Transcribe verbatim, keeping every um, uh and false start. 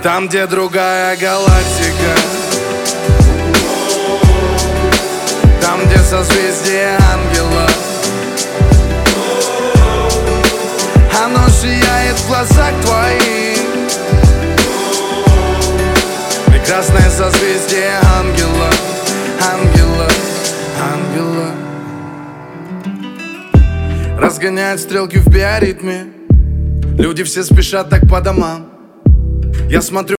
Там, где другая галактика, там, где созвездие ангела, оно сияет в глазах твоих. Прекрасное созвездие ангела, ангела, ангела. Разгоняют стрелки в биоритме, люди все спешат так по домам. Я смотрю